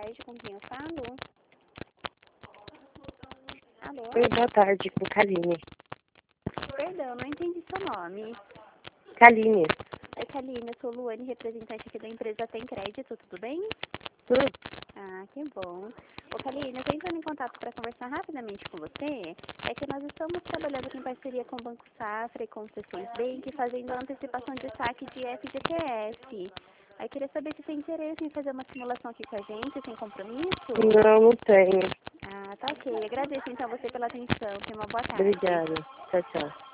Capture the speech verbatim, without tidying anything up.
tarde, com quem eu falo? Alô? Oi, boa tarde, com Kaline. Perdão, não entendi seu nome. Kaline. Oi, Kaline, eu sou Luane, representante aqui da empresa Tem Crédito, tudo bem? Tudo? Ah, que bom. Ô, Kaline, eu tô entrando em contato para conversar rapidamente com você. É que nós estamos trabalhando aqui em parceria com o Banco Safra e com o C seis Bank, fazendo a antecipação de saque de F G T S. Aí queria saber se tem interesse em fazer uma simulação aqui com a gente, sem compromisso? Não, não tenho. Ah, tá ok. Agradeço então você pela atenção. Tenha uma boa tarde. Obrigada. Tchau, tchau.